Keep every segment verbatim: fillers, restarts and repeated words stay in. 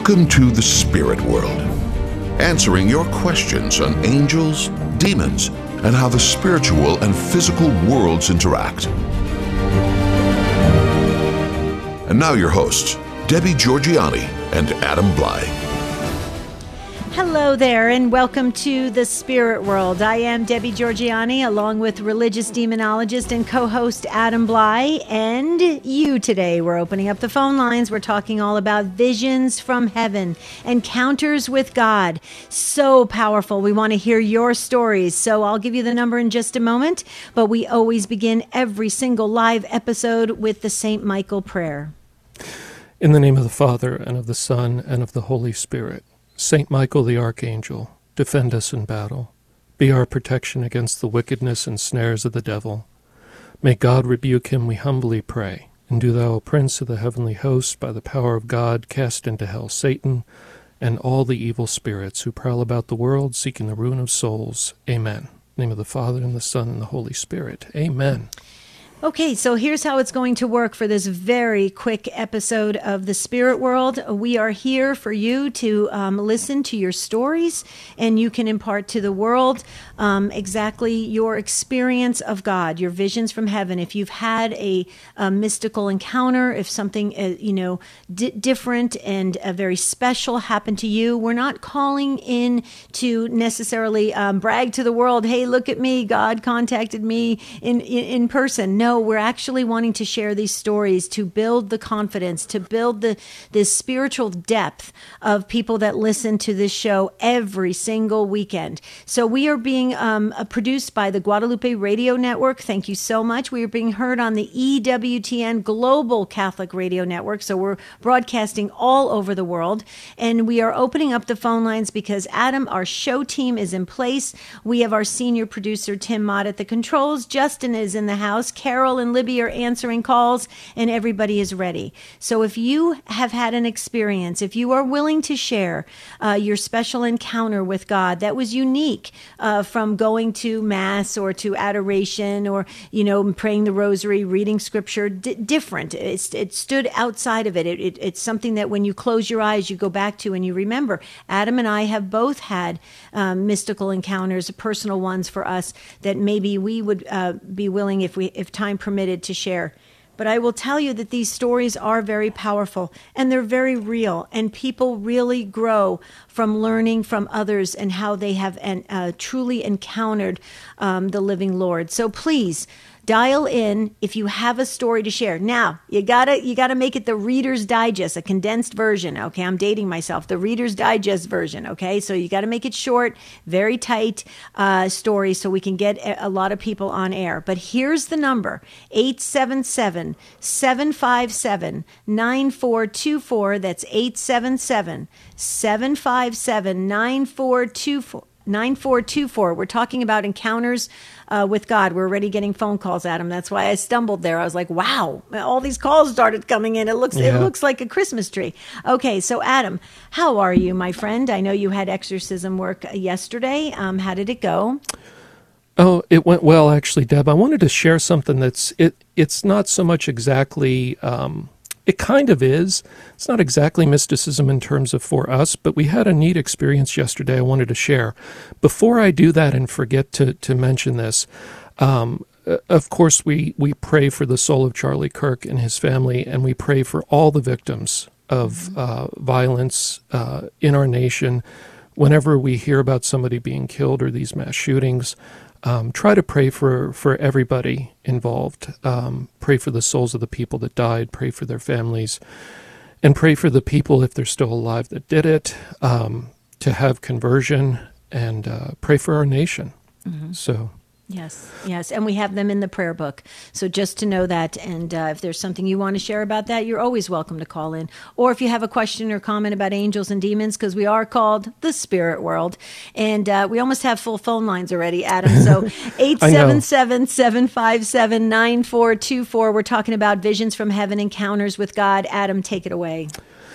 Welcome to the spirit world, answering your questions on angels, demons, and how the spiritual and physical worlds interact. And now your hosts, Debbie Georgianni and Adam Blai. Hello there, and welcome to the Spirit World. I am Debbie Georgianni, along with religious demonologist and co-host Adam Blai, and you today. We're opening up the phone lines. We're talking all about visions from heaven, encounters with God. So powerful. We want to hear your stories, so I'll give you the number in just a moment, but we always begin every single live episode with the Saint Michael prayer. In the name of the Father, and of the Son, and of the Holy Spirit. Saint Michael the Archangel, defend us in battle. Be our protection against the wickedness and snares of the devil. May God rebuke him, we humbly pray. And do thou, O Prince of the heavenly host, by the power of God, cast into hell Satan and all the evil spirits who prowl about the world, seeking the ruin of souls. Amen. In the name of the Father, and the Son, and the Holy Spirit. Amen. Okay, so here's how it's going to work for this very quick episode of The Spirit World. We are here for you to um, listen to your stories, and you can impart to the world um, exactly your experience of God, your visions from heaven. If you've had a, a mystical encounter, if something uh, you know di- different and uh, very special happened to you, we're not calling in to necessarily um, brag to the world, hey, look at me, God contacted me in, in, in person. No. No, we're actually wanting to share these stories to build the confidence, to build the this spiritual depth of people that listen to this show every single weekend. So we are being um, uh, produced by the Guadalupe Radio Network. Thank you so much. We are being heard on the E W T N Global Catholic Radio Network. So we're broadcasting all over the world. And we are opening up the phone lines because Adam, our show team, is in place. We have our senior producer, Tim Mott, at the controls. Justin is in the house. Carol and Libby are answering calls, and everybody is ready. So if you have had an experience, if you are willing to share uh, your special encounter with God that was unique uh, from going to Mass or to adoration or, you know, praying the rosary, reading scripture, d- different. It's, it stood outside of it. It, it. It's something that when you close your eyes, you go back to and you remember. Adam and I have both had um, mystical encounters, personal ones for us that maybe we would uh, be willing, if we if time permitted, to share. But I will tell you that these stories are very powerful and they're very real, and people really grow from learning from others and how they have an, uh, truly encountered um, the living Lord. So please dial in if you have a story to share. Now, you gotta you gotta make it the Reader's Digest, a condensed version. Okay, I'm dating myself. The Reader's Digest version. Okay, so you got to make it short, very tight uh, story, so we can get a, a lot of people on air. But here's the number: eight seven seven, seven five seven, nine four two four. That's eight seven seven, seven five seven, nine four two four. nine four two four. We're talking about encounters uh, with God. We're already getting phone calls, Adam. That's why I stumbled there. I was like, wow, all these calls started coming in. It looks yeah. it looks like a Christmas tree. Okay, so Adam, how are you, my friend? I know you had exorcism work yesterday. Um, how did it go? Oh, it went well, actually, Deb. I wanted to share something that's, it. it's not so much exactly... Um, It kind of is. It's not exactly mysticism in terms of for us, but we had a neat experience yesterday I wanted to share. Before I do that and forget to, to mention this, um, of course, we, we pray for the soul of Charlie Kirk and his family, and we pray for all the victims of uh, violence uh, in our nation. Whenever we hear about somebody being killed or these mass shootings, Um, try to pray for, for everybody involved. Um, pray for the souls of the people that died. Pray for their families. And pray for the people, if they're still alive, that did it, um, to have conversion. And uh, pray for our nation. Mm-hmm. So... Yes, yes, and we have them in the prayer book. So just to know that, and uh, if there's something you want to share about that, you're always welcome to call in. Or if you have a question or comment about angels and demons, because we are called the Spirit World. And uh, we almost have full phone lines already, Adam. So eight seven seven, seven five seven, nine four two four. We're talking about visions from heaven, encounters with God. Adam, take it away.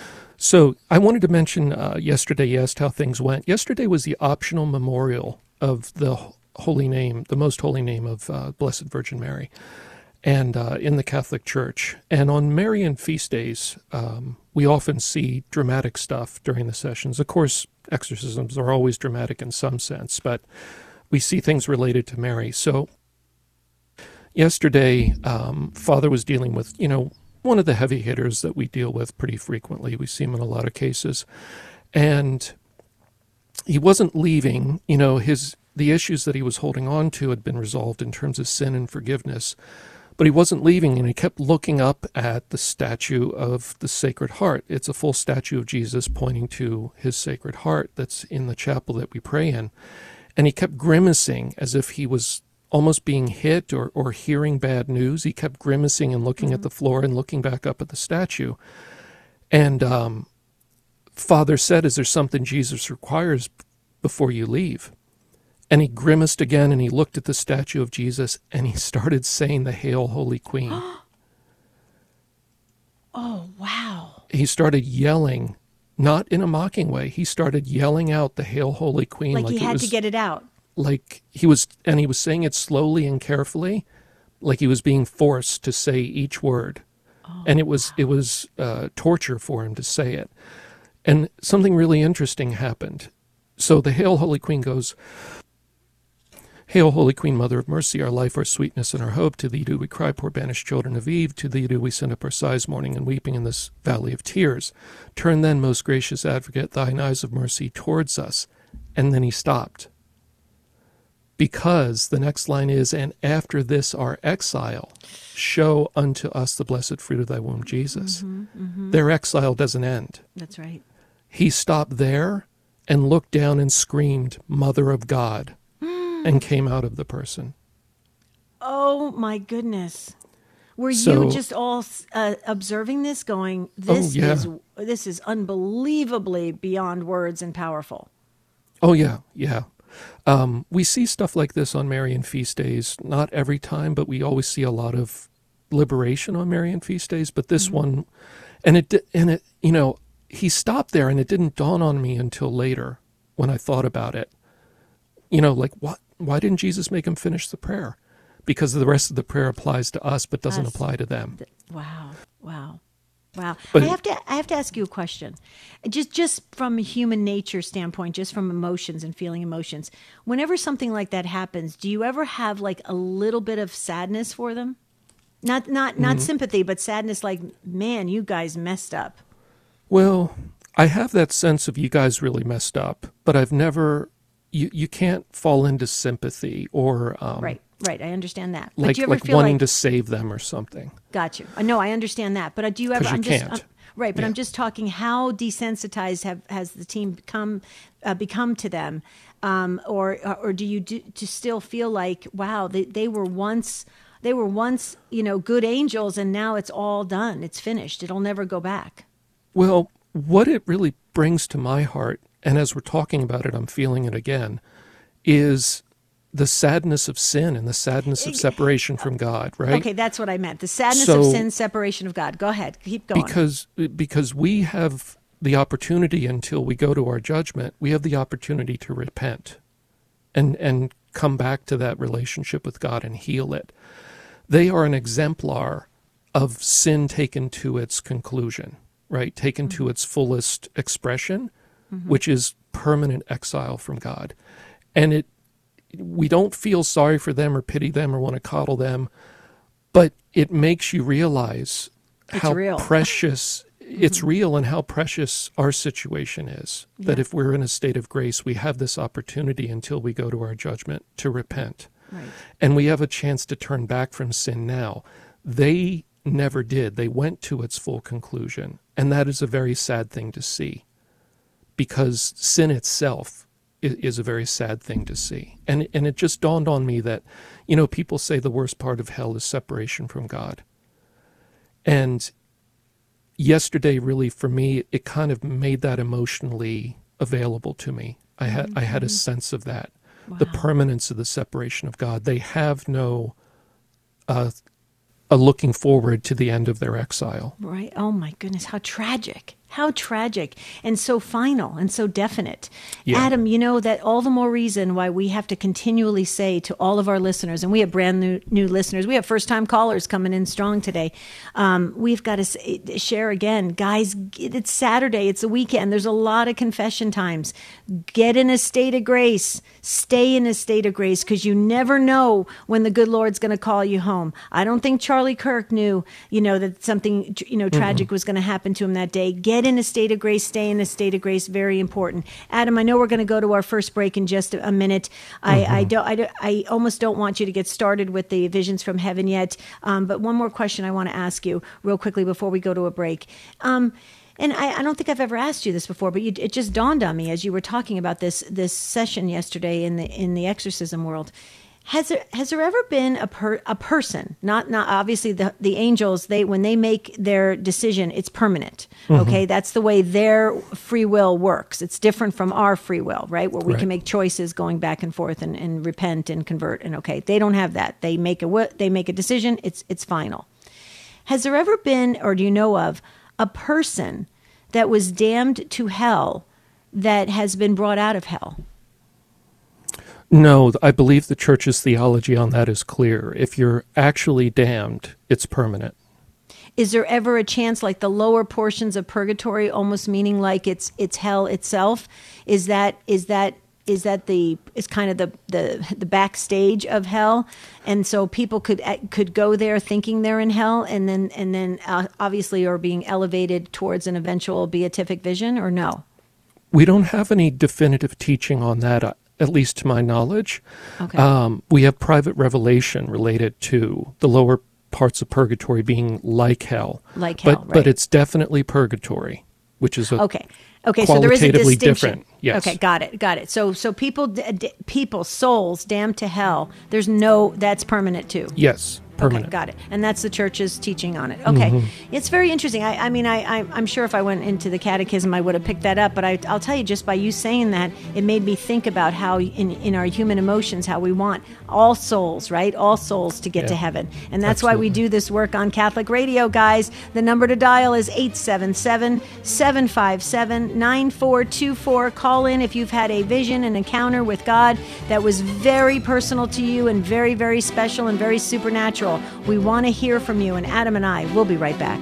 So I wanted to mention uh, yesterday, you asked how things went. Yesterday was the optional memorial of the Holy Name, the most holy name of uh, Blessed Virgin Mary. and uh, in the Catholic Church. And on Marian feast days, um, we often see dramatic stuff during the sessions. Of course, exorcisms are always dramatic in some sense, but we see things related to Mary. So yesterday, um, Father was dealing with, you know, one of the heavy hitters that we deal with pretty frequently. We see him in a lot of cases. And he wasn't leaving, you know, his the issues that he was holding on to had been resolved in terms of sin and forgiveness. But he wasn't leaving, and he kept looking up at the statue of the Sacred Heart. It's a full statue of Jesus pointing to his Sacred Heart that's in the chapel that we pray in. And he kept grimacing as if he was almost being hit or, or hearing bad news. He kept grimacing and looking mm-hmm. at the floor and looking back up at the statue. And um, Father said, is there something Jesus requires before you leave? And he grimaced again, and he looked at the statue of Jesus, and he started saying the Hail, Holy Queen. Oh, wow. He started yelling, not in a mocking way. He started yelling out the Hail, Holy Queen. Like, like he had was, to get it out. Like he was, and he was saying it slowly and carefully, like he was being forced to say each word. Oh, and it was, wow. it was uh, torture for him to say it. And something really interesting happened. So the Hail, Holy Queen goes, Hail, Holy Queen, Mother of Mercy, our life, our sweetness, and our hope. To thee do we cry, poor banished children of Eve. To thee do we send up our sighs, mourning and weeping in this valley of tears. Turn then, most gracious Advocate, thine eyes of mercy towards us. And then he stopped. Because the next line is, and after this our exile, show unto us the blessed fruit of thy womb, Jesus. Mm-hmm, mm-hmm. Their exile doesn't end. That's right. He stopped there and looked down and screamed, Mother of God. And came out of the person. Oh, my goodness. Were so, you just all uh, observing this, going, this, oh, yeah. is, this is unbelievably beyond words and powerful? Oh, yeah, yeah. Um, we see stuff like this on Marian feast days. Not every time, but we always see a lot of liberation on Marian feast days. But this mm-hmm. one, and it, and it, you know, he stopped there, and it didn't dawn on me until later when I thought about it. You know, like, what? Why didn't Jesus make him finish the prayer? Because the rest of the prayer applies to us, but doesn't us. apply to them. Wow, wow, wow. But, I have to, I have to ask you a question. Just, just from a human nature standpoint, just from emotions and feeling emotions. Whenever something like that happens, do you ever have like a little bit of sadness for them? Not, not, not mm-hmm. sympathy, but sadness. Like, man, you guys messed up. Well, I have that sense of you guys really messed up, but I've never. You, you can't fall into sympathy or um, right, right. I understand that. Like, but do you ever like feel wanting like, to save them or something. Got you. No, I understand that. But do you ever? you I'm just can't. I'm, right. But yeah. I'm just talking. How desensitized have has the team become uh, become to them, um, or or do you do, to still feel like, wow, they they were once they were once you know good angels, and now it's all done. It's finished. It'll never go back. Well, what it really brings to my heart, and as we're talking about it, I'm feeling it again, is the sadness of sin and the sadness of separation from God, right? Okay, that's what I meant. The sadness so, of sin, separation of God. Go ahead. Keep going. Because, because we have the opportunity until we go to our judgment, we have the opportunity to repent and, and come back to that relationship with God and heal it. They are an exemplar of sin taken to its conclusion, right? Taken mm-hmm. to its fullest expression, mm-hmm. which is permanent exile from God. And it, we don't feel sorry for them or pity them or want to coddle them, but it makes you realize it's how real. precious mm-hmm. it's real and how precious our situation is. Yeah. That if we're in a state of grace, we have this opportunity until we go to our judgment to repent. Right. And we have a chance to turn back from sin now. They never did. They went to its full conclusion. And that is a very sad thing to see, because sin itself is, is a very sad thing to see. And, and it just dawned on me that, you know, people say the worst part of hell is separation from God. And yesterday, really, for me, it kind of made that emotionally available to me. I had, mm-hmm. I had a sense of that. Wow. The permanence of the separation of God. They have no uh, a looking forward to the end of their exile. Right. Oh, my goodness. How tragic. How tragic, and so final and so definite. Yeah. Adam, you know that all the more reason why we have to continually say to all of our listeners, and we have brand new, new listeners, we have first-time callers coming in strong today. Um, we've got to say, share again, guys, it's Saturday, it's a weekend, there's a lot of confession times. Get in a state of grace. Stay in a state of grace, because you never know when the good Lord's going to call you home. I don't think Charlie Kirk knew, you know, that something, you know, tragic mm-hmm. was going to happen to him that day. Get in a state of grace. Stay in a state of grace. Very important. Adam, I know we're going to go to our first break in just a minute. I, mm-hmm. I don't. I, don't, I almost don't want you to get started with the visions from heaven yet. Um, but one more question I want to ask you real quickly before we go to a break. Um, And I, I don't think I've ever asked you this before, but you, it just dawned on me as you were talking about this this session yesterday in the in the exorcism world. Has there has there ever been a per, a person, not not obviously the the angels, they when they make their decision, it's permanent. Mm-hmm. Okay, that's the way their free will works. It's different from our free will, right? Where we right. can make choices going back and forth and, and repent and convert. And okay, they don't have that. They make a they make a decision. It's it's final. Has there ever been, or do you know of, a person that was damned to hell that has been brought out of hell? No, I believe the church's theology on that is clear. If you're actually damned, it's permanent. Is there ever a chance, like the lower portions of purgatory, almost meaning like it's it's hell itself? Is that is that is that the is kind of the, the the backstage of hell, and so people could could go there thinking they're in hell, and then and then uh, obviously are being elevated towards an eventual beatific vision, or no? We don't have any definitive teaching on that, at least to my knowledge. Okay. Um, we have private revelation related to the lower parts of purgatory being like hell, like hell, but right. but it's definitely purgatory, which is a okay. Okay, so there is a distinction. Different. Yes. Okay, got it, got it. So, so people, d- d- people, souls damned to hell. There's no, that's permanent too. Yes, permanent. Okay, got it. And that's the church's teaching on it. Okay, mm-hmm. It's very interesting. I, I mean, I, I, I'm sure if I went into the catechism, I would have picked that up. But I, I'll tell you, just by you saying that, it made me think about how, in, in our human emotions, how we want all souls, right? All souls to get yeah. to heaven, and that's Absolutely. why we do this work on Catholic Radio, guys. The number to dial is eight seven seven, seven five seven, nine four two four. Call in if you've had a vision, an encounter with God that was very personal to you and very, very special and very supernatural. We want to hear from you, and Adam and I will be right back.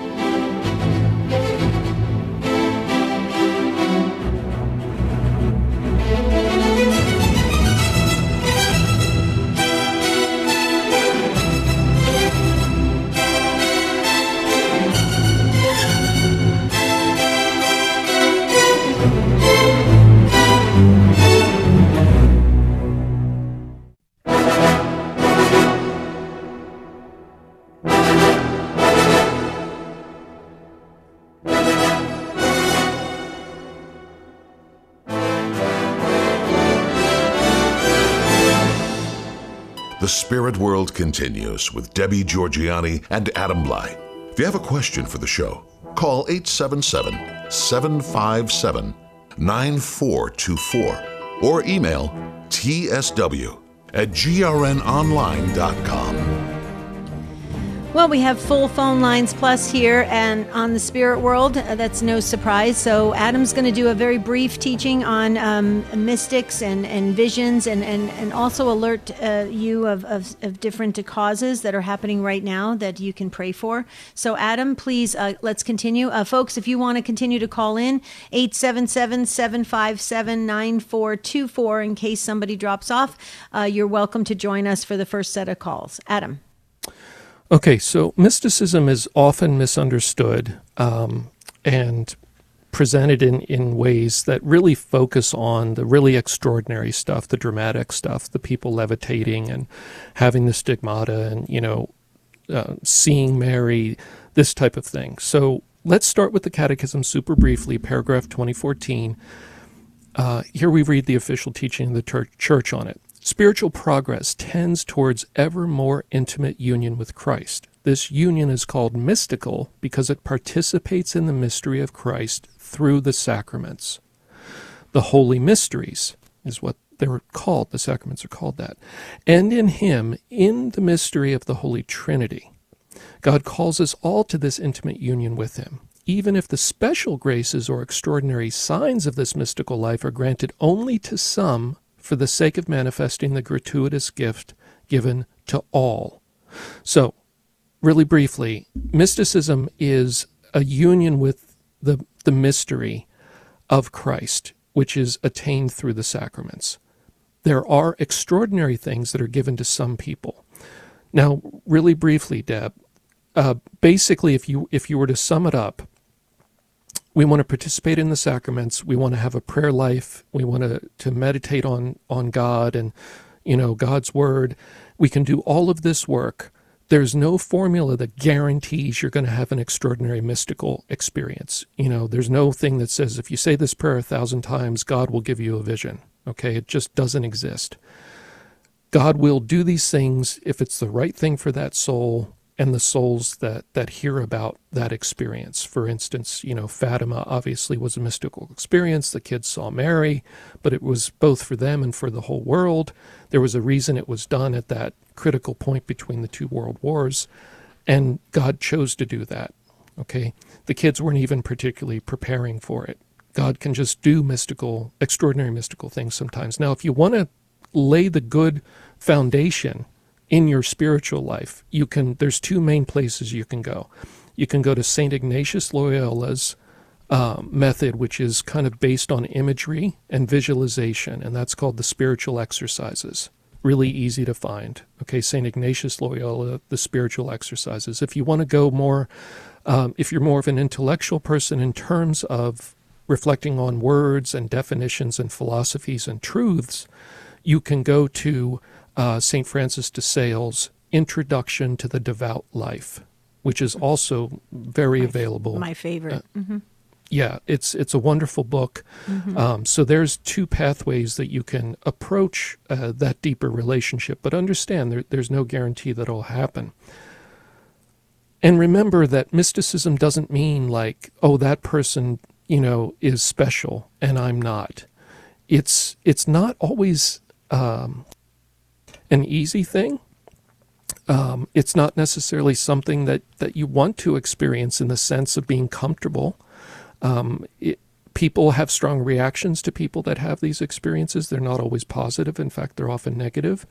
The Spirit World continues with Debbie Georgianni and Adam Blai. If you have a question for the show, call eight seven seven, seven five seven, nine four two four or email t s w at g r n online dot com. Well, we have full phone lines plus here and on the Spirit World. Uh, that's no surprise. So Adam's going to do a very brief teaching on um, mystics and, and visions, and, and, and also alert uh, you of, of, of different causes that are happening right now that you can pray for. So Adam, please, uh, let's continue. Uh, folks, if you want to continue to call in, eight seven seven, seven five seven, nine four two four in case somebody drops off. Uh, you're welcome to join us for the first set of calls. Adam. Okay, so mysticism is often misunderstood um, and presented in, in ways that really focus on the really extraordinary stuff, the dramatic stuff, the people levitating and having the stigmata and, you know, uh, seeing Mary, this type of thing. So let's start with the Catechism super briefly, paragraph twenty fourteen. Uh, here we read the official teaching of the ter- church on it. Spiritual progress tends towards ever more intimate union with Christ. This union is called mystical because it participates in the mystery of Christ through the sacraments. The holy mysteries is what they're called. The sacraments are called that. And in him, in the mystery of the Holy Trinity, God calls us all to this intimate union with him. even if the special graces or extraordinary signs of this mystical life are granted only to some for the sake of manifesting the gratuitous gift given to all. So, really briefly, mysticism is a union with the, the mystery of Christ, which is attained through the sacraments. There are extraordinary things that are given to some people. Now, really briefly, Deb, uh, basically, if you if you were to sum it up, we want to participate in the sacraments. We want to have a prayer life. We want to, to meditate on, on God and, you know, God's word. We can do all of this work. There's no formula that guarantees you're going to have an extraordinary mystical experience. You know, there's no thing that says if you say this prayer a thousand times, God will give you a vision. Okay, it just doesn't exist. God will do these things if it's the right thing for that soul and the souls that, that hear about that experience. For instance, you know, Fatima obviously was a mystical experience. The kids saw Mary, but it was both for them and for the whole world. There was a reason it was done at that critical point between the two world wars, and God chose to do that, okay? The kids weren't even particularly preparing for it. God can just do mystical, extraordinary mystical things sometimes. Now, if you want to lay the good foundation in your spiritual life, you can. There's two main places you can go. You can go to Saint Ignatius Loyola's uh, method, which is kind of based on imagery and visualization, and that's called the spiritual exercises. Really easy to find. Okay, Saint Ignatius Loyola, the spiritual exercises. If you want to go more, um, if you're more of an intellectual person in terms of reflecting on words and definitions and philosophies and truths, you can go to uh, Saint Francis de Sales' Introduction to the Devout Life, which is also very my, available. My favorite. Uh, mm-hmm. Yeah, it's it's a wonderful book. Mm-hmm. Um, so there's two pathways that you can approach uh, that deeper relationship, but understand there, there's no guarantee that it'll happen. And remember that mysticism doesn't mean like, oh, that person, you know, is special and I'm not. It's it's not always um, an easy thing. Um, it's not necessarily something that, that you want to experience in the sense of being comfortable. Um, it, people have strong reactions to people that have these experiences. They're not always positive. In fact, they're often negative.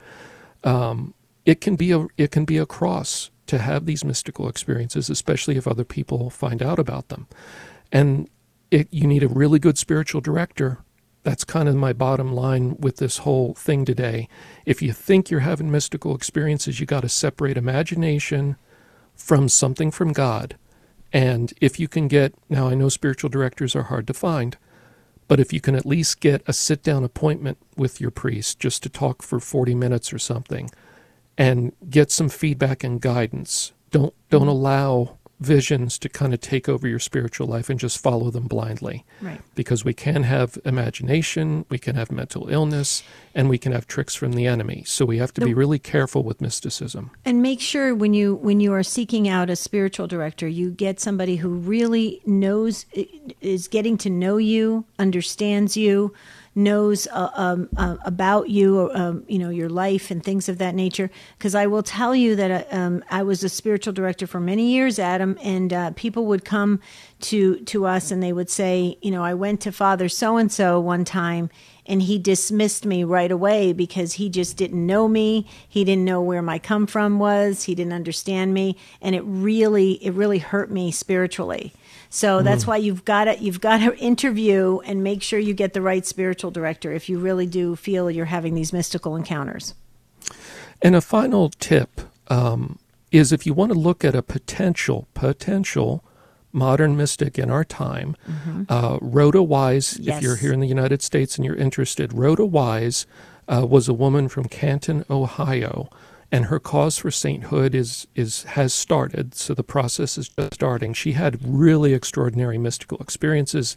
Um, it can be a it can be a cross to have these mystical experiences, especially if other people find out about them. And it, you need a really good spiritual director. That's kind of my bottom line with this whole thing today. If you think you're having mystical experiences, you got to separate imagination from something from God. And if you can get, now I know spiritual directors are hard to find, but if you can at least get a sit-down appointment with your priest just to talk for forty minutes or something and get some feedback and guidance, don't don't allow visions to kind of take over your spiritual life and just follow them blindly. Right. Because we can have imagination, we can have mental illness, and we can have tricks from the enemy. So we have to be really careful with mysticism. And make sure when you when you are seeking out a spiritual director, you get somebody who really knows, is getting to know you, understands you, knows uh, um, uh, about you, um, you know, your life and things of that nature. Because I will tell you that uh, um, I was a spiritual director for many years, Adam, and uh, people would come to to us and they would say, you know, I went to Father so-and-so one time and he dismissed me right away because he just didn't know me. He didn't know where my come from was. He didn't understand me. And it really, it really hurt me spiritually. So that's mm. why you've got to you've got to interview and make sure you get the right spiritual director if you really do feel you're having these mystical encounters. And a final tip um, is if you want to look at a potential potential modern mystic in our time, mm-hmm. uh, Rhoda Wise, yes. If you're here in the United States and you're interested, Rhoda Wise uh, was a woman from Canton, Ohio. And her cause for sainthood is is has started, so the process is just starting. She had really extraordinary mystical experiences,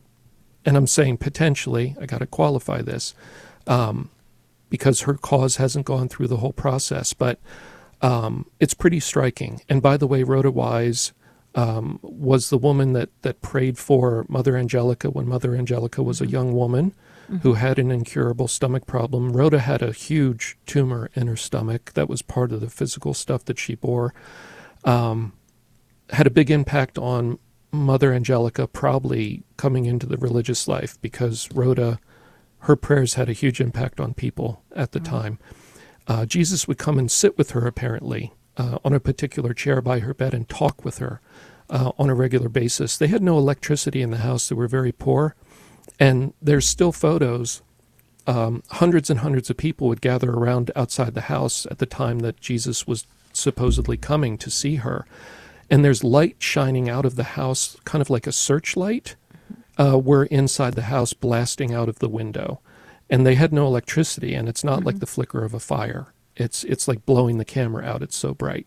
and I'm saying potentially, I got to qualify this, um, because her cause hasn't gone through the whole process, but um, it's pretty striking. And by the way, Rhoda Wise um, was the woman that, that prayed for Mother Angelica when Mother Angelica was a young woman. Mm-hmm. Who had an incurable stomach problem. Rhoda had a huge tumor in her stomach that was part of the physical stuff that she bore. Um, had a big impact on Mother Angelica probably coming into the religious life, because Rhoda, her prayers had a huge impact on people at the mm-hmm. time. Uh, Jesus would come and sit with her, apparently, uh, on a particular chair by her bed and talk with her uh, on a regular basis. They had no electricity in the house. They were very poor. And there's still photos. Um, hundreds and hundreds of people would gather around outside the house at the time that Jesus was supposedly coming to see her. And there's light shining out of the house, kind of like a searchlight. Uh, were inside the house blasting out of the window. And they had no electricity, and it's not mm-hmm. like the flicker of a fire. It's it's like blowing the camera out. It's so bright.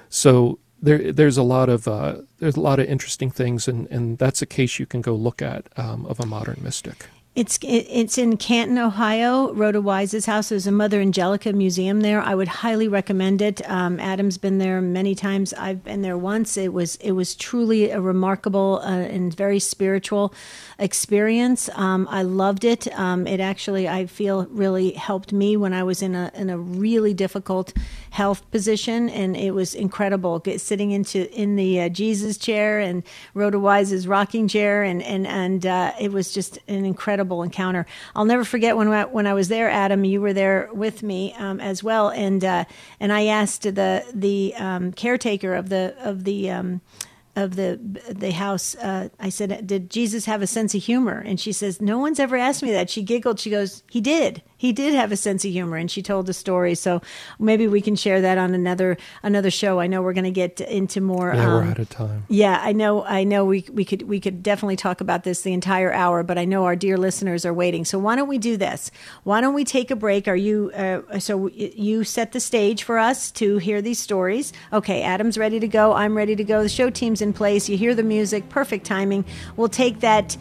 So there there's a lot of uh, there's a lot of interesting things, and, and that's a case you can go look at um, of a modern mystic. It's it, it's in Canton, Ohio. Rhoda Wise's house. There's a Mother Angelica museum there. I would highly recommend it. Um, Adam's been there many times. I've been there once. It was it was truly a remarkable uh, and very spiritual experience. Um, I loved it. Um, it actually, I feel, really helped me when I was in a in a really difficult health position, and it was incredible. Get, sitting into in the uh, Jesus chair and Rhoda Wise's rocking chair, and and and uh, it was just an incredible encounter. I'll never forget when I, when I was there, Adam. You were there with me um, as well, and uh, and I asked the the um, caretaker of the of the um, of the the house. Uh, I said, "Did Jesus have a sense of humor?" And she says, "No one's ever asked me that." She giggled. She goes, "He did. He did have a sense of humor," and she told a story. So maybe we can share that on another another show. I know we're going to get into more. Yeah, um, we're out of time. Yeah, I know. I know. We we could we could definitely talk about this the entire hour, but I know our dear listeners are waiting. So why don't we do this? Why don't we take a break? Are you? Uh, so you set the stage for us to hear these stories. Okay, Adam's ready to go. I'm ready to go. The show team's in place. You hear the music. Perfect timing. We'll take that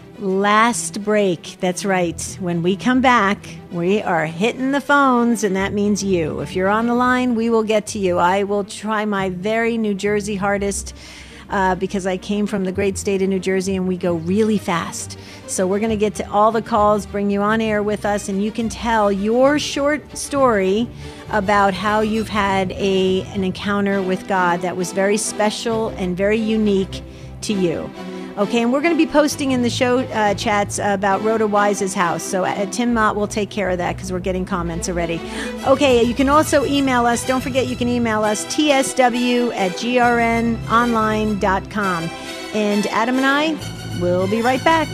last break. That's right. When we come back, we are hitting the phones, and that means you. If you're on the line, we will get to you. I will try my very New Jersey hardest uh, because I came from the great state of New Jersey, and we go really fast. So we're going to get to all the calls, bring you on air with us, and you can tell your short story about how you've had a an encounter with God that was very special and very unique to you. Okay, and we're going to be posting in the show uh, chats uh, about Rhoda Wise's house. So uh, Tim Mott will take care of that because we're getting comments already. Okay, you can also email us. Don't forget you can email us, T S W at G R N online dot com. And Adam and I will be right back.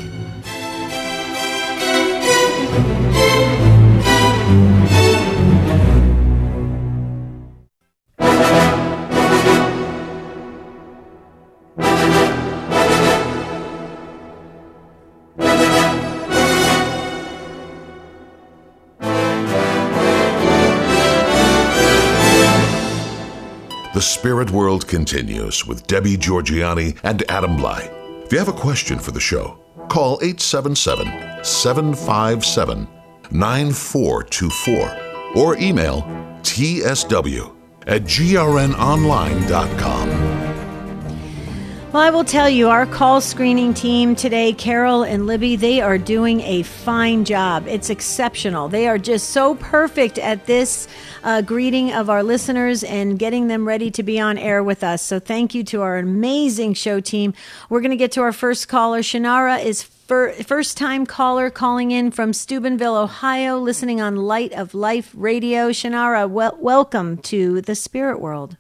The Spirit World continues with Debbie Georgianni and Adam Blai. If you have a question for the show, call eight seven seven, seven five seven, nine four two four or email T S W at G R N online dot com. Well, I will tell you, our call screening team today, Carol and Libby, they are doing a fine job. It's exceptional. They are just so perfect at this uh, greeting of our listeners and getting them ready to be on air with us. So thank you to our amazing show team. We're going to get to our first caller. Shannara is fir- first-time caller calling in from Steubenville, Ohio, listening on Light of Life Radio. Shannara, wel- welcome to the Spirit World.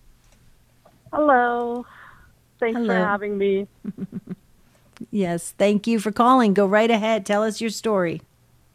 Hello. Thanks Hello. for having me. Yes, thank you for calling. Go right ahead. Tell us your story.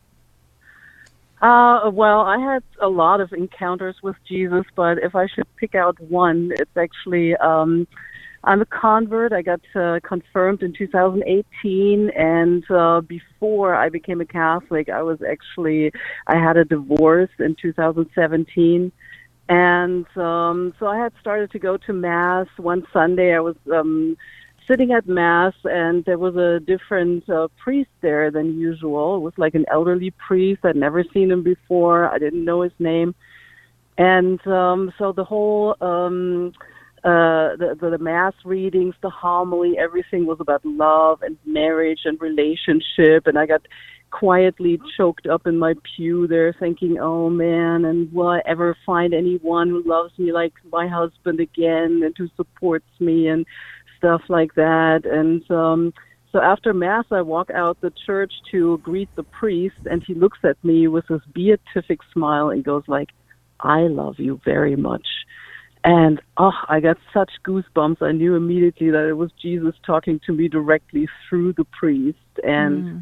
Uh, well, I had a lot of encounters with Jesus, but if I should pick out one, it's actually, um, I'm a convert. I got uh, confirmed in two thousand eighteen, and uh, before I became a Catholic, I was actually, I had a divorce in two thousand seventeen. And um, so I had started to go to Mass. One Sunday I was um, sitting at Mass, and there was a different uh, priest there than usual. It was like an elderly priest. I'd never seen him before. I didn't know his name. And um, so the whole, um, uh, the, the, the Mass readings, the homily, everything was about love and marriage and relationship. And I got quietly choked up in my pew there thinking, oh man, and will I ever find anyone who loves me like my husband again and who supports me and stuff like that. And um, so after Mass, I walk out the church to greet the priest, and he looks at me with this beatific smile and goes like, "I love you very much." And oh, I got such goosebumps. I knew immediately that it was Jesus talking to me directly through the priest. And Mm.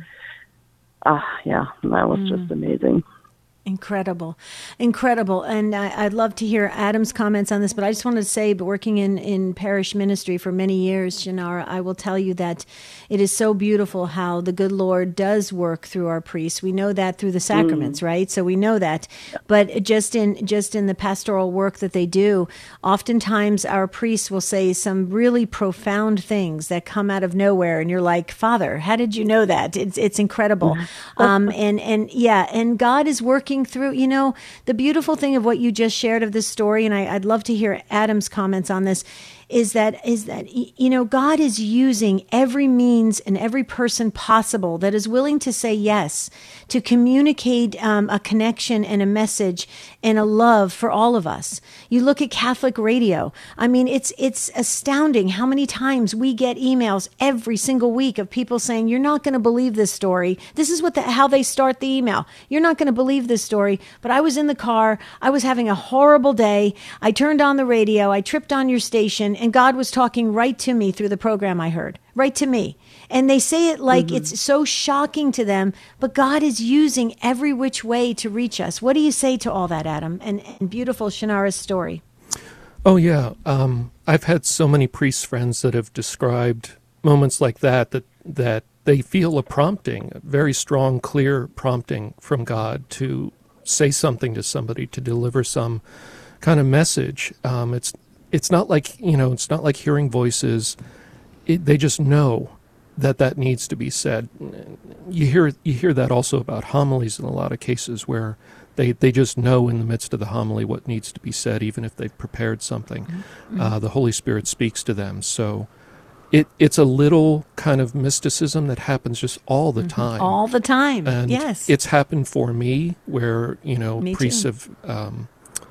ah, yeah, that was just amazing. Incredible. Incredible. And I, I'd love to hear Adam's comments on this, but I just wanted to say, but working in, in parish ministry for many years, Shannara, I will tell you that it is so beautiful how the good Lord does work through our priests. We know that through the sacraments, mm. right? So we know that. But just in just in the pastoral work that they do, oftentimes our priests will say some really profound things that come out of nowhere, and you're like, Father, how did you know that? It's it's incredible. um, and and yeah, and God is working through, you know, the beautiful thing of what you just shared of this story, and I, I'd love to hear Adam's comments on this, is that, is that, you know, God is using every means and every person possible that is willing to say yes, to communicate um, a connection and a message and a love for all of us. You look at Catholic radio. I mean, it's it's astounding how many times we get emails every single week of people saying, "You're not going to believe this story." This is what the, how they start the email. "You're not going to believe this story, but I was in the car. I was having a horrible day. I turned on the radio. I tripped on your station, and God was talking right to me through the program I heard, right to me." And they say it like mm-hmm. it's so shocking to them, but God is using every which way to reach us. What do you say to all that, Adam? And, and beautiful Shannara's story. Oh, yeah. Um, I've had so many priest friends that have described moments like that, that, that they feel a prompting, a very strong, clear prompting from God to say something to somebody, to deliver some kind of message. Um, it's It's not like, you know, it's not like hearing voices. It, they just know that that needs to be said. You hear you hear that also about homilies in a lot of cases where they, they just know in the midst of the homily what needs to be said, even if they've prepared something. Mm-hmm. Uh, the Holy Spirit speaks to them. So it it's a little kind of mysticism that happens just all the mm-hmm. time. All the time, and yes. It's happened for me where, you know, me priests too. have... Um,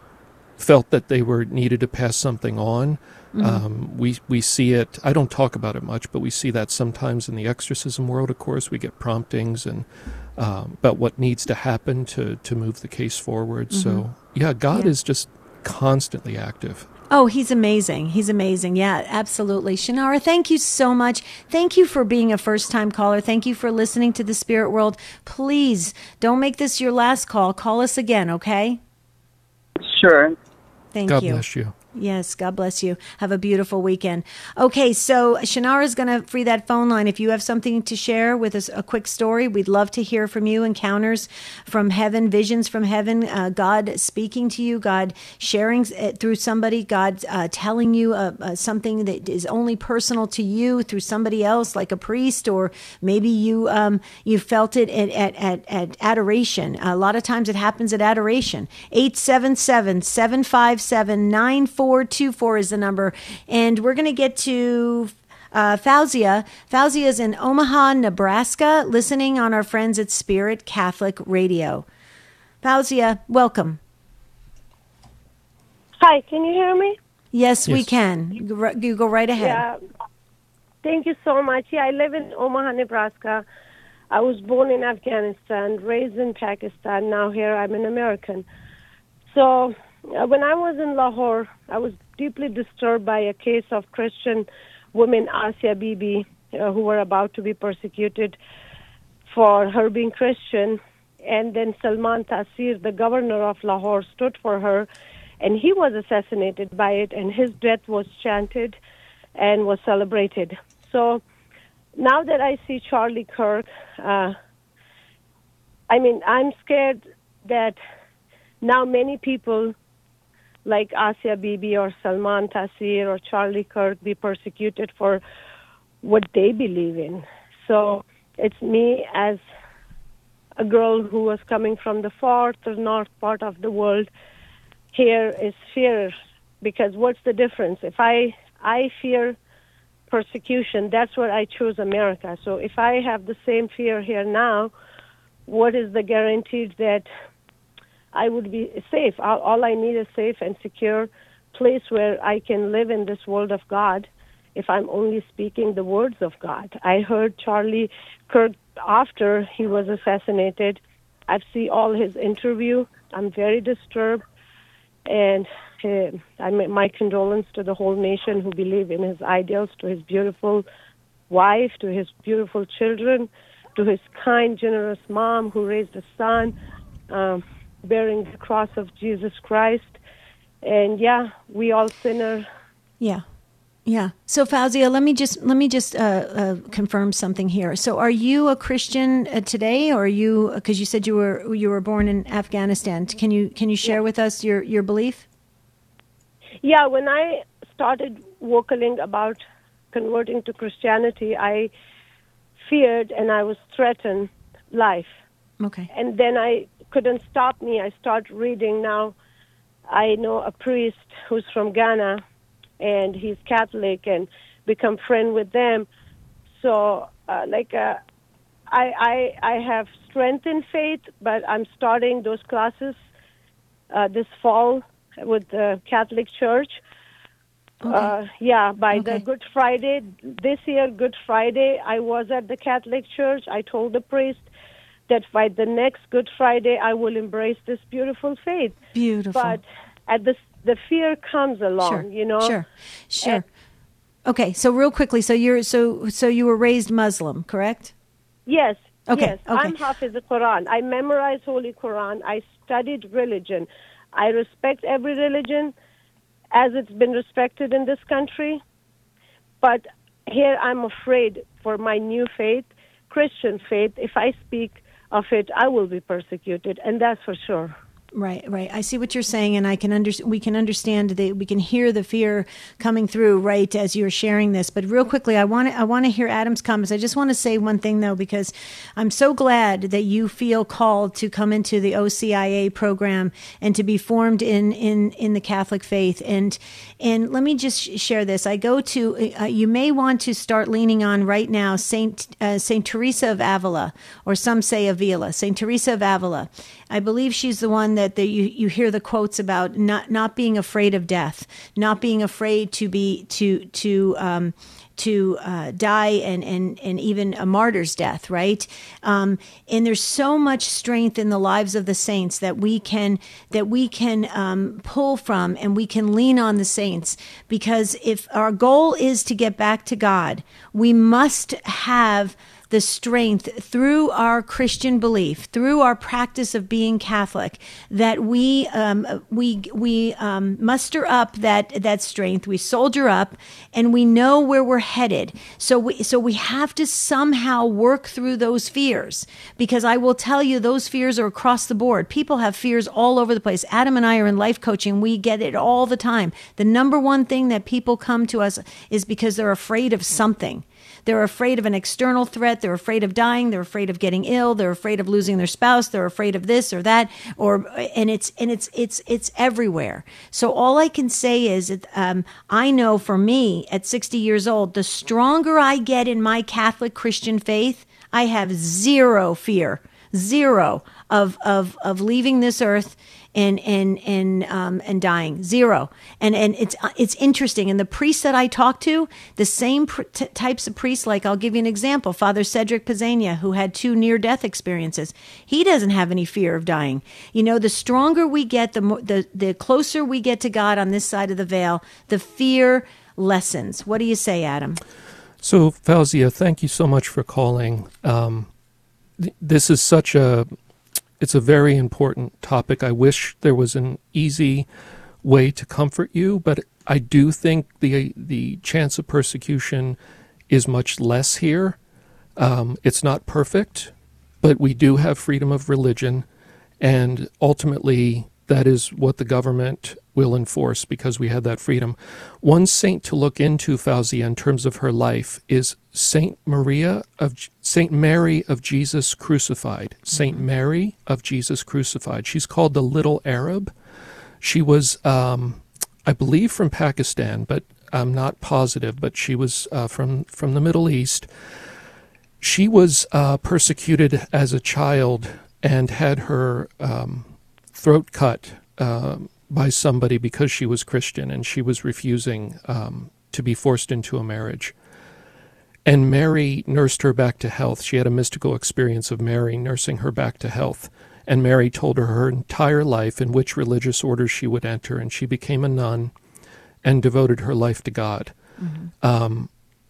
felt that they were needed to pass something on. Mm-hmm. Um, we we see it, I don't talk about it much, but we see that sometimes in the exorcism world, of course. We get promptings and um, about what needs to happen to, to move the case forward. Mm-hmm. So, yeah, God yeah. is just constantly active. Oh, he's amazing. He's amazing. Yeah, absolutely. Shannara, thank you so much. Thank you for being a first-time caller. Thank you for listening to The Spirit World. Please, don't make this your last call. Call us again, okay? Sure. Thank God you. God bless you. Yes, God bless you. Have a beautiful weekend. Okay, so Shannara is going to free that phone line. If you have something to share with us, a quick story, we'd love to hear from you. Encounters from heaven, visions from heaven, uh, God speaking to you, God sharing it through somebody, God uh, telling you uh, uh, something that is only personal to you through somebody else, like a priest, or maybe you um, you felt it at, at, at, at adoration. A lot of times it happens at adoration. eight seven seven, seven five seven, nine four two four is the number. And we're going to get to uh, Fauzia. Fauzia is in Omaha, Nebraska, listening on our friends at Spirit Catholic Radio. Fauzia, welcome. Hi, can you hear me? Yes, yes. we can. You go, you go right ahead. Yeah. Thank you so much. Yeah, I live in Omaha, Nebraska. I was born in Afghanistan, raised in Pakistan. Now here I'm an American. So uh, when I was in Lahore, I was deeply disturbed by a case of Christian woman, Asia Bibi, uh, who were about to be persecuted for her being Christian. And then Salman Taseer, the governor of Lahore, stood for her, and he was assassinated by it, and his death was chanted and was celebrated. So now that I see Charlie Kirk, uh, I mean, I'm scared that now many people like Asia Bibi or Salman Taseer or Charlie Kirk be persecuted for what they believe in. So it's me as a girl who was coming from the far or north part of the world. Here is fear, because what's the difference? If I I fear persecution, that's where I choose America. So if I have the same fear here now, what is the guarantee that I would be safe? All I need is safe and secure place where I can live in this world of God if I'm only speaking the words of God. I heard Charlie Kirk after he was assassinated. I've seen all his interview. I'm very disturbed, and uh, I make my condolence to the whole nation who believe in his ideals, to his beautiful wife, to his beautiful children, to his kind, generous mom who raised a son, um, bearing the cross of Jesus Christ. And yeah, we all sinner. Yeah. Yeah. So Fauzia, let me just let me just uh, uh, confirm something here. So, are you a Christian uh, today, or are you? Because you said you were you were born in Afghanistan. Can you can you share yeah. with us your, your belief? Yeah. When I started vocaling about converting to Christianity, I feared and I was threatened life. Okay. And then I couldn't stop me. I started reading. Now I know a priest who's from Ghana, and he's Catholic, and become friend with them. So, uh, like, uh, I, I I have strength in faith, but I'm starting those classes uh, this fall with the Catholic Church. Okay. Uh, yeah, by okay. the Good Friday, this year, Good Friday, I was at the Catholic Church. I told the priest that by the next Good Friday, I will embrace this beautiful faith. Beautiful. But at the the fear comes along, sure. you know. Sure, sure. And, okay, so real quickly, so you're so so you were raised Muslim, correct? Yes. Okay. Yes. Okay. I'm Hafiz the Quran. I memorize Holy Quran. I studied religion. I respect every religion as it's been respected in this country. But here I'm afraid for my new faith, Christian faith. If I speak of it, I will be persecuted, and that's for sure. Right, right. I see what you're saying, and I can under, we can understand that we can hear the fear coming through, right, as you're sharing this. But real quickly, I want to I want to hear Adam's comments. I just want to say one thing though, because I'm so glad that you feel called to come into the O C I A program and to be formed in in in the Catholic faith. And and let me just share this. I go to uh, you may want to start leaning on right now Saint uh, Saint Teresa of Avila, or some say Avila, Saint Teresa of Avila. I believe she's the one that the, you, you hear the quotes about not, not being afraid of death, not being afraid to be to to um, to uh, die and, and and even a martyr's death, right? Um, and there's so much strength in the lives of the saints that we can that we can um, pull from, and we can lean on the saints, because if our goal is to get back to God, we must have the strength through our Christian belief, through our practice of being Catholic, that we um, we we um, muster up that that strength. We soldier up, and we know where we're headed. So we so we have to somehow work through those fears, because I will tell you, those fears are across the board. People have fears all over the place. Adam and I are in life coaching. We get it all the time. The number one thing that people come to us is because they're afraid of something. They're afraid of an external threat. They're afraid of dying. They're afraid of getting ill. They're afraid of losing their spouse. They're afraid of this or that, or and it's and it's it's it's everywhere. So all I can say is, um, I know for me at sixty years old, the stronger I get in my Catholic Christian faith, I have zero fear, zero of of of leaving this earth and and and um, and dying, zero. And and it's it's interesting. And the priests that I talk to, the same pr- t- types of priests. Like, I'll give you an example: Father Cedric Pizzania, who had two near-death experiences. He doesn't have any fear of dying. You know, the stronger we get, the more, the the closer we get to God on this side of the veil, the fear lessens. What do you say, Adam? So, Fauzia, thank you so much for calling. Um, th- this is such a It's a very important topic. I wish there was an easy way to comfort you, but I do think the the chance of persecution is much less here. Um, it's not perfect, but we do have freedom of religion, and ultimately that is what the government will enforce, because we have that freedom. One saint to look into, Fauzia, in terms of her life is Saint Maria of Saint Mary of Jesus Crucified. Saint Mary of Jesus Crucified. She's called the Little Arab. She was, um, I believe, from Pakistan, but I'm not positive. But she was uh, from from the Middle East. She was uh, persecuted as a child and had her um, throat cut Uh, by somebody because she was Christian, and she was refusing um, to be forced into a marriage. And Mary nursed her back to health. She had a mystical experience of Mary nursing her back to health. And Mary told her her entire life in which religious order she would enter, and she became a nun and devoted her life to God. Mm-hmm. Um,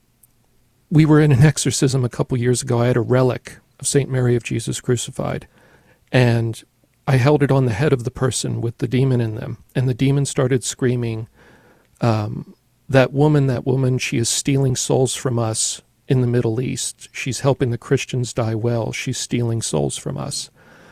we were in an exorcism a couple years ago. I had a relic of Saint Mary of Jesus crucified, and I held it on the head of the person with the demon in them, and the demon started screaming, um, that woman, that woman, she is stealing souls from us in the Middle East. She's helping the Christians die well. She's stealing souls from us.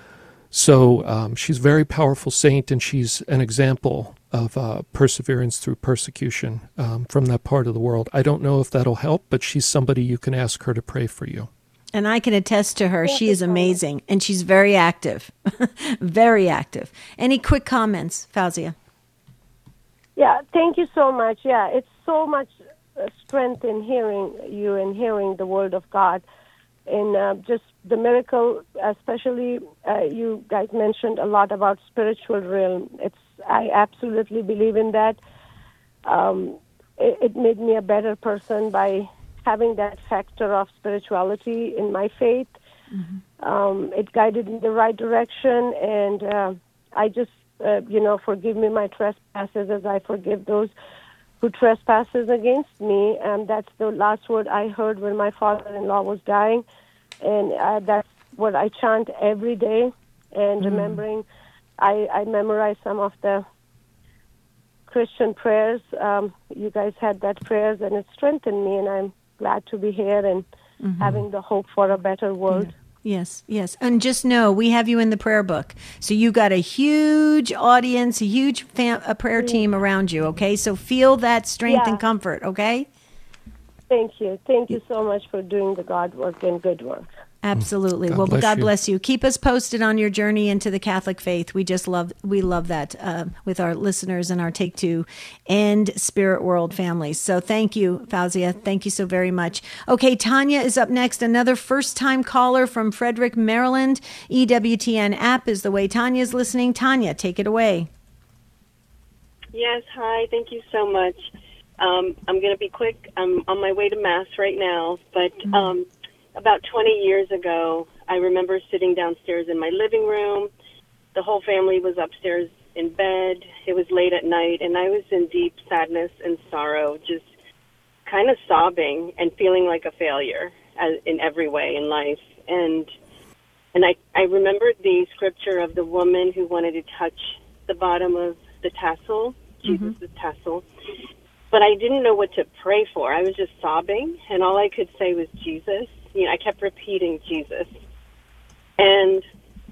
So um, she's a very powerful saint, and she's an example of uh, perseverance through persecution um, from that part of the world. I don't know if that'll help, but she's somebody you can ask her to pray for you. And I can attest to her. She is amazing, and she's very active, very active. Any quick comments, Fauzia? Yeah, thank you so much. Yeah, it's so much uh, strength in hearing you and hearing the word of God. And uh, just the miracle, especially uh, you guys mentioned a lot about spiritual realm. It's I absolutely believe in that. Um, it, it made me a better person by having that factor of spirituality in my faith. Mm-hmm. Um, it guided me in the right direction, and uh, I just, uh, you know, forgive me my trespasses as I forgive those who trespasses against me. And that's the last word I heard when my father-in-law was dying. And uh, that's what I chant every day. And mm. remembering, I, I memorized some of the Christian prayers. Um, you guys had that prayers, and it strengthened me, and I'm glad to be here and mm-hmm. having the hope for a better world. Yeah. Yes, yes. And just know, we have you in the prayer book. So you got a huge audience, a huge fam- a prayer team around you, okay? So feel that strength yeah. and comfort, okay? Thank you. Thank you so much for doing the God work and good work. Absolutely. God well, bless God you. bless you. Keep us posted on your journey into the Catholic faith. We just love, we love that uh, with our listeners and our Take Two and Spirit World families. So thank you, Fauzia. Thank you so very much. Okay, Tanya is up next. Another first-time caller from Frederick, Maryland. E W T N app is the way Tanya's listening. Tanya, take it away. Yes, hi. Thank you so much. Um, I'm going to be quick. I'm on my way to Mass right now, but um, about twenty years ago, I remember sitting downstairs in my living room. The whole family was upstairs in bed. It was late at night, and I was in deep sadness and sorrow, just kind of sobbing and feeling like a failure as, in every way in life. And and I, I remembered the scripture of the woman who wanted to touch the bottom of the tassel, mm-hmm. Jesus' tassel. But I didn't know what to pray for. I was just sobbing, and all I could say was Jesus. You know, I kept repeating Jesus. And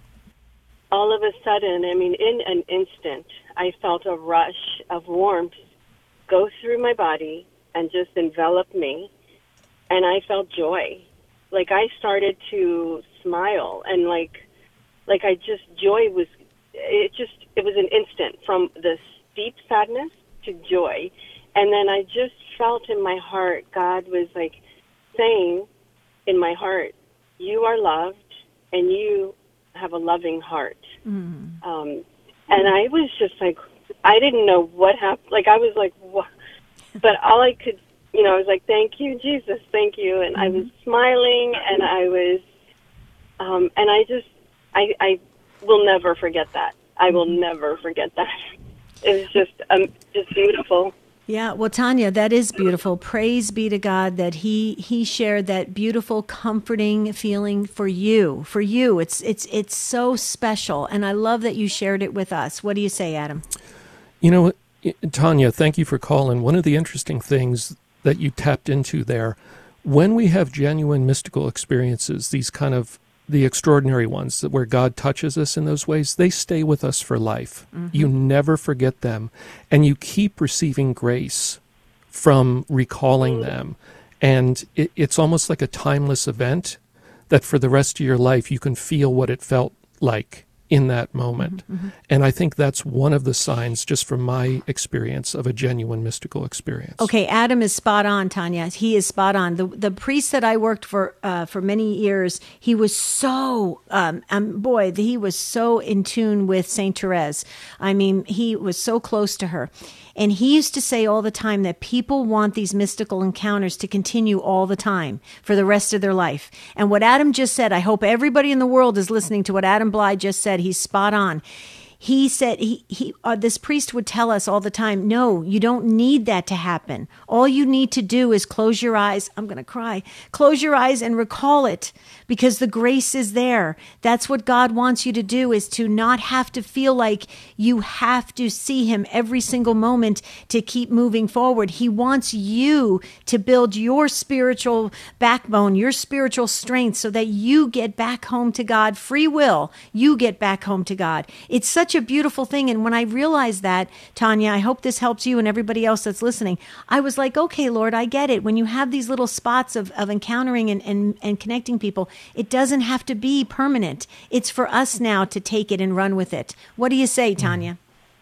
all of a sudden, I mean, in an instant, I felt a rush of warmth go through my body and just envelop me. And I felt joy. Like I started to smile, and like, like I just, joy was, it just, it was an instant from this deep sadness to joy. And then I just felt in my heart, God was like saying in my heart, you are loved and you have a loving heart. Mm. Um, and I was just like, I didn't know what happened. Like, I was like, what? But all I could, you know, I was like, thank you, Jesus, thank you. And mm-hmm. I was smiling, and I was, um, and I just, I, I will never forget that. I will never forget that. It was just, um, just beautiful. Yeah, well, Tanya, that is beautiful. Praise be to God that he he shared that beautiful, comforting feeling for you. For you, it's it's it's so special, and I love that you shared it with us. What do you say, Adam? You know, Tanya, thank you for calling. One of the interesting things that you tapped into there, when we have genuine mystical experiences, these kind of the extraordinary ones where God touches us in those ways, they stay with us for life. Mm-hmm. You never forget them, and you keep receiving grace from recalling them. And it, it's almost like a timeless event that for the rest of your life you can feel what it felt like in that moment. Mm-hmm. And I think that's one of the signs, just from my experience, of a genuine mystical experience. Okay, Adam is spot on, Tanya. He is spot on. The the priest that I worked for uh, for many years, he was so, um, um, boy, he was so in tune with Saint Therese. I mean, he was so close to her. And he used to say all the time that people want these mystical encounters to continue all the time for the rest of their life. And what Adam just said, I hope everybody in the world is listening to what Adam Bly just said. He's spot on. He said, he, he, uh, this priest would tell us all the time, no, you don't need that to happen. All you need to do is close your eyes. I'm going to cry. Close your eyes and recall it, because the grace is there. That's what God wants you to do, is to not have to feel like you have to see him every single moment to keep moving forward. He wants you to build your spiritual backbone, your spiritual strength, so that you get back home to God. Free will, you get back home to God. It's such a beautiful thing. And when I realized that, Tanya, I hope this helps you and everybody else that's listening. I was like, okay, Lord, I get it. When you have these little spots of, of encountering and, and, and connecting people, it doesn't have to be permanent. It's for us now to take it and run with it. What do you say, Tanya?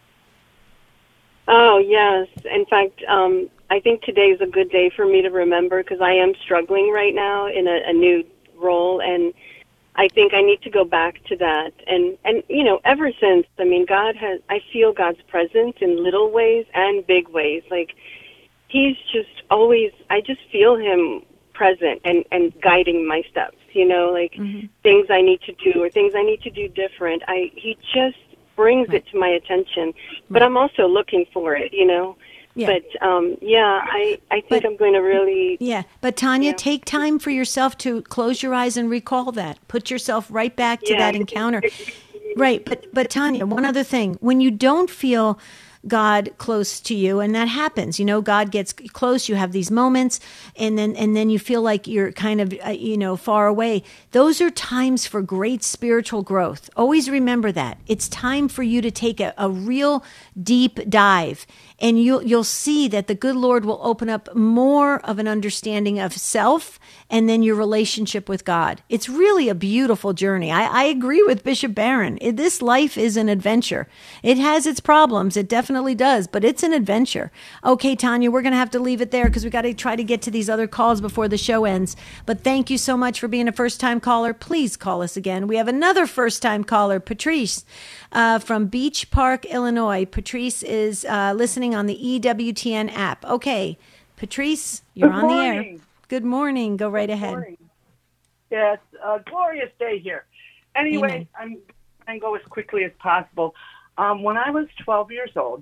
Oh, yes. In fact, um, I think today is a good day for me to remember, because I am struggling right now in a, a new role, and I think I need to go back to that. And, and, you know, ever since, I mean, God has, I feel God's presence in little ways and big ways. Like, he's just always, I just feel him present and, and guiding my steps, you know, like mm-hmm. things I need to do or things I need to do different. I, he just brings right. it to my attention, but right. I'm also looking for it, you know. Yeah. But, um, yeah, I, I think but, I'm going to really... Yeah, but Tanya, yeah. take time for yourself to close your eyes and recall that. Put yourself right back to yeah. that encounter. Right, but, but Tanya, one other thing. When you don't feel God close to you, and that happens, you know, God gets close, you have these moments, and then and then you feel like you're kind of, uh, you know, far away. Those are times for great spiritual growth. Always remember that. It's time for you to take a, a real deep dive, and you'll, you'll see that the good Lord will open up more of an understanding of self and then your relationship with God. It's really a beautiful journey. I, I agree with Bishop Barron. It, this life is an adventure. It has its problems. It definitely does, but it's an adventure. Okay, Tanya, we're going to have to leave it there because we got to try to get to these other calls before the show ends. But thank you so much for being a first-time caller. Please call us again. We have another first-time caller, Patrice, uh, from Beach Park, Illinois. Patrice is uh, listening on the E W T N app. Okay, Patrice, you're Good on morning. the air. Good morning. Go right Good ahead. Morning. Yes, a glorious day here. Anyway, Amen. I'm going to go as quickly as possible. Um, when I was twelve years old,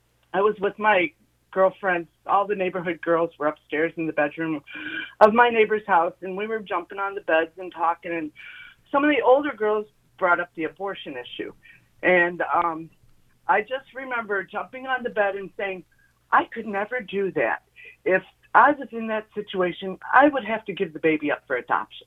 I was with my girlfriends. All the neighborhood girls were upstairs in the bedroom of my neighbor's house, and we were jumping on the beds and talking, and some of the older girls brought up the abortion issue. And um, I just remember jumping on the bed and saying, I could never do that. If I was in that situation, I would have to give the baby up for adoption.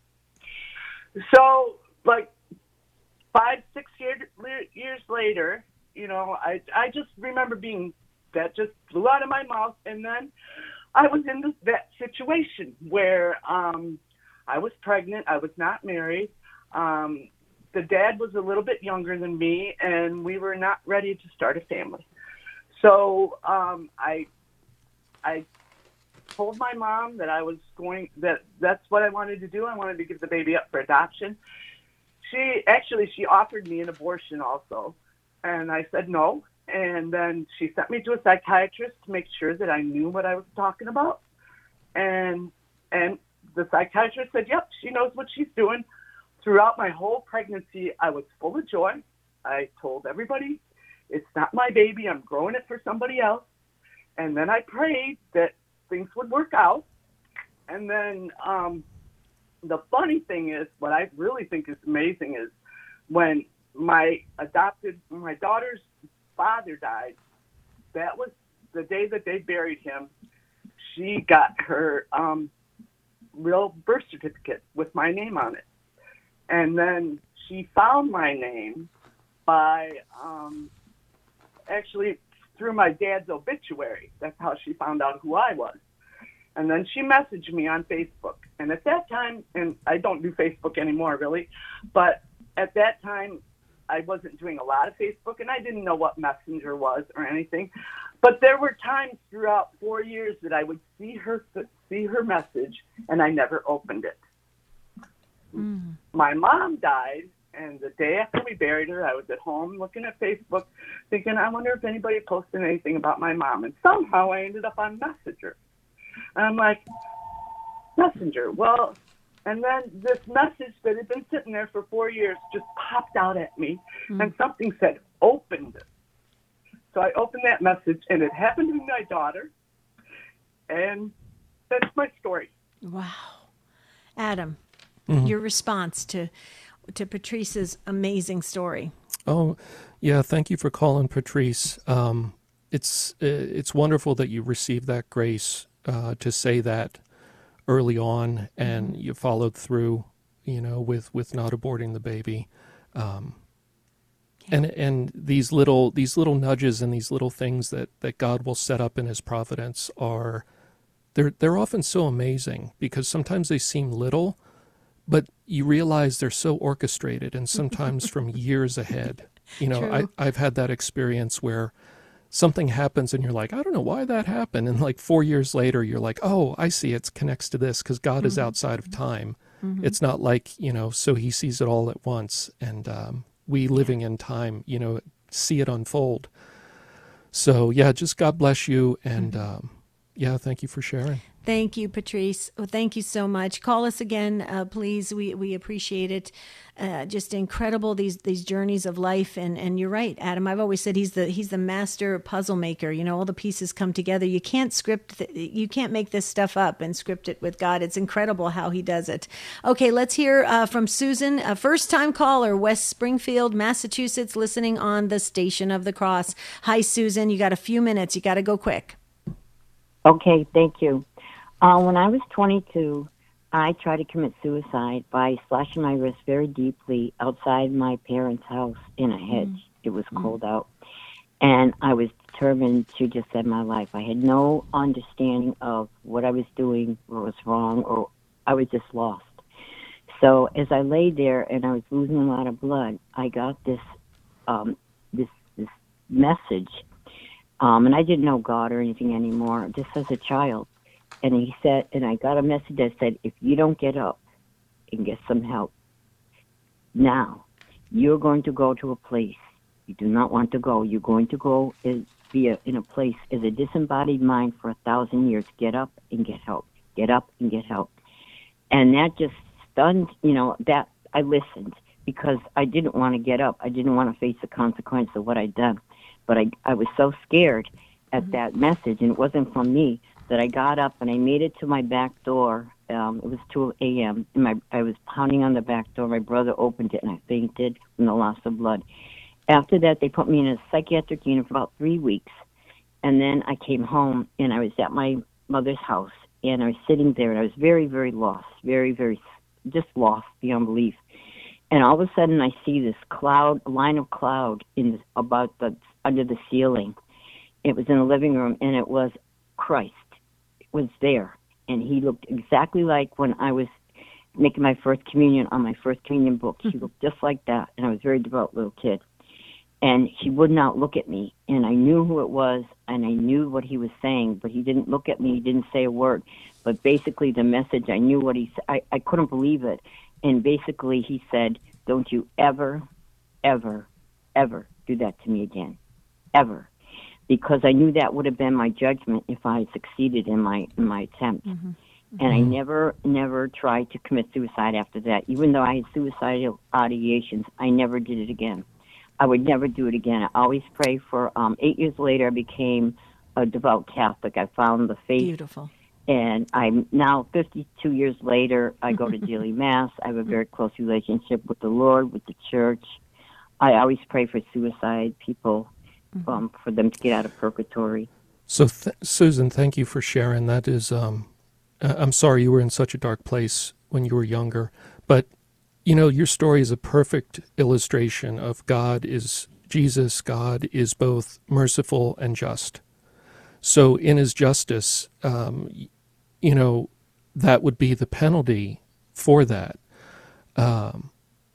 So, like, five, six year, years later, you know, I I just remember being, that just flew out of my mouth. And then I was in this, that situation where um, I was pregnant. I was not married. Um, the dad was a little bit younger than me, and we were not ready to start a family. So um, I I told my mom that I was going, that that's what I wanted to do. I wanted to give the baby up for adoption. She actually, she offered me an abortion also. And I said no. And then she sent me to a psychiatrist to make sure that I knew what I was talking about. And and the psychiatrist said, yep, she knows what she's doing. Throughout my whole pregnancy, I was full of joy. I told everybody, it's not my baby. I'm growing it for somebody else. And then I prayed that things would work out. And then um, the funny thing is, what I really think is amazing is when my adopted, my daughter's father died, that was the day that they buried him. She got her um, real birth certificate with my name on it. And then she found my name by um, actually through my dad's obituary. That's how she found out who I was. And then she messaged me on Facebook. And at that time, and I don't do Facebook anymore really, but at that time, I wasn't doing a lot of Facebook, and I didn't know what Messenger was or anything. But there were times throughout four years that I would see her see her message, and I never opened it. Mm. My mom died, and the day after we buried her, I was at home looking at Facebook, thinking, I wonder if anybody posted anything about my mom. And somehow I ended up on Messenger. And I'm like, Messenger, well, and then this message that had been sitting there for four years just popped out at me, mm. and something said, opened it. So I opened that message, and it happened to be my daughter, and that's my story. Wow. Adam, mm-hmm. your response to to Patrice's amazing story. Oh, yeah, thank you for calling, Patrice. Um, it's uh, it's wonderful that you received that grace uh, to say that early on, and mm-hmm. you followed through, you know, with, with not aborting the baby. Um And and these little these little nudges and these little things that, that God will set up in His providence are they're they're often so amazing, because sometimes they seem little, but you realize they're so orchestrated, and sometimes from years ahead. You know, I, I've had that experience where something happens and you're like, I don't know why that happened, and like four years later you're like, oh, I see, it connects to this, because God mm-hmm. is outside of time. Mm-hmm. It's not like, you know, so He sees it all at once, and um we living in time, you know, see it unfold. So, yeah, just God bless you. And, um, yeah, thank you for sharing. Thank you, Patrice. Well, thank you so much. Call us again, uh, please. We we appreciate it. Uh, just incredible, these these journeys of life. And, and you're right, Adam. I've always said he's the he's the master puzzle maker. You know, all the pieces come together. You can't script, th- you can't make this stuff up and script it with God. It's incredible how He does it. Okay, let's hear uh, from Susan, a first-time caller, West Springfield, Massachusetts, listening on the Station of the Cross. Hi, Susan. You got a few minutes. You got to go quick. Okay, thank you. Uh, when I was twenty-two, I tried to commit suicide by slashing my wrist very deeply outside my parents' house in a hedge. Mm. It was mm. cold out. And I was determined to just end my life. I had no understanding of what I was doing, what was wrong, or I was just lost. So as I lay there and I was losing a lot of blood, I got this um, this, this message. Um, and I didn't know God or anything anymore, just as a child. And he said, and I got a message that said, if you don't get up and get some help now, you're going to go to a place you do not want to go. You're going to go and be a, in a place as a disembodied mind for a thousand years. Get up and get help. Get up and get help. And that just stunned, you know, that I listened, because I didn't want to get up. I didn't want to face the consequence of what I'd done. But I, I was so scared at mm-hmm. that message, and it wasn't from me, that I got up and I made it to my back door. Um, it was two a.m. and my I was pounding on the back door. My brother opened it, and I fainted from the loss of blood. After that, they put me in a psychiatric unit for about three weeks. And then I came home, and I was at my mother's house, and I was sitting there, and I was very, very lost, very, very just lost beyond belief. And all of a sudden, I see this cloud, a line of cloud in the, about the under the ceiling. It was in the living room, and it was Christ. It was there, and he looked exactly like when I was making my first communion on my first communion book. He looked just like that, and I was a very devout little kid. And he would not look at me, and I knew who it was, and I knew what he was saying, but he didn't look at me. He didn't say a word. But basically, the message, I knew what he said. I, I couldn't believe it. And basically, he said, don't you ever, ever, ever do that to me again, ever. Because I knew that would have been my judgment if I had succeeded in my in my attempt. Mm-hmm. And I never, never tried to commit suicide after that. Even though I had suicidal ideations, I never did it again. I would never do it again. I always pray for, um, eight years later, I became a devout Catholic. I found the faith. Beautiful. And I'm now fifty-two years later, I go to daily Mass. I have a very close relationship with the Lord, with the church. I always pray for suicide people, um, for them to get out of purgatory. So, th- Susan, thank you for sharing. That is, um, I'm sorry you were in such a dark place when you were younger, but you know, your story is a perfect illustration of God is, Jesus, God is both merciful and just. So in his justice, um, you know, that would be the penalty for that. Um,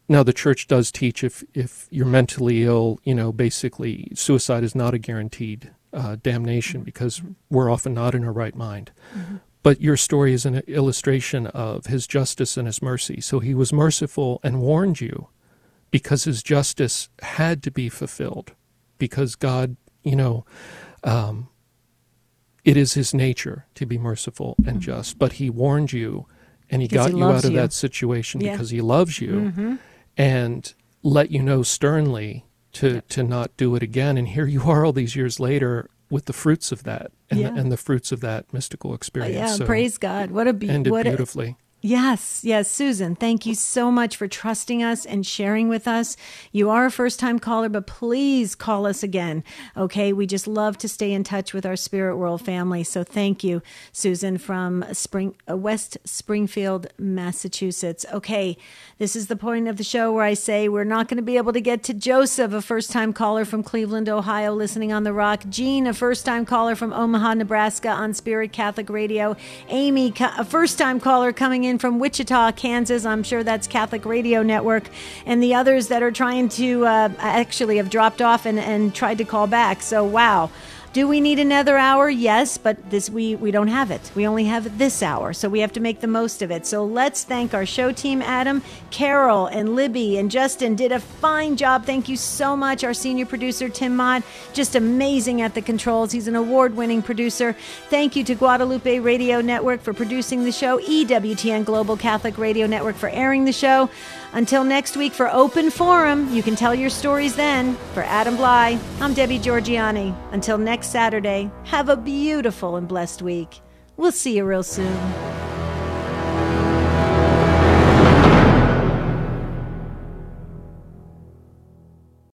now the church does teach if if you're mentally ill, you know, basically suicide is not a guaranteed uh, damnation because we're often not in our right mind. Mm-hmm. But your story is an illustration of his justice and his mercy. So he was merciful and warned you because his justice had to be fulfilled, because God, you know, um, it is his nature to be merciful and mm-hmm. just. But he warned you, and he because got he you out of you. that situation yeah. because he loves you mm-hmm. and let you know sternly to, yep. to not do it again. And here you are all these years later with the fruits of that and, yeah. the, and the fruits of that mystical experience. Uh, yeah, so praise God. What a be- ended what beautifully. A- Yes, yes. Susan, thank you so much for trusting us and sharing with us. You are a first-time caller, but please call us again, okay? We just love to stay in touch with our Spirit World family. So thank you, Susan, from Spring, uh, West Springfield, Massachusetts. Okay, this is the point of the show where I say we're not going to be able to get to Joseph, a first-time caller from Cleveland, Ohio, listening on The Rock. Jean, a first-time caller from Omaha, Nebraska on Spirit Catholic Radio. Amy, a first-time caller coming in from Wichita, Kansas. I'm sure that's Catholic Radio Network, and the others that are trying to uh, actually have dropped off and, and tried to call back. So, wow. Do we need another hour? Yes, but this we, we don't have it. We only have this hour, so we have to make the most of it. So let's thank our show team, Adam, Carol, and Libby, and Justin did a fine job. Thank you so much. Our senior producer, Tim Mott, just amazing at the controls. He's an award-winning producer. Thank you to Guadalupe Radio Network for producing the show, E W T N Global Catholic Radio Network for airing the show. Until next week for Open Forum, you can tell your stories then. For Adam Bly, I'm Debbie Georgiani. Until next Saturday, have a beautiful and blessed week. We'll see you real soon.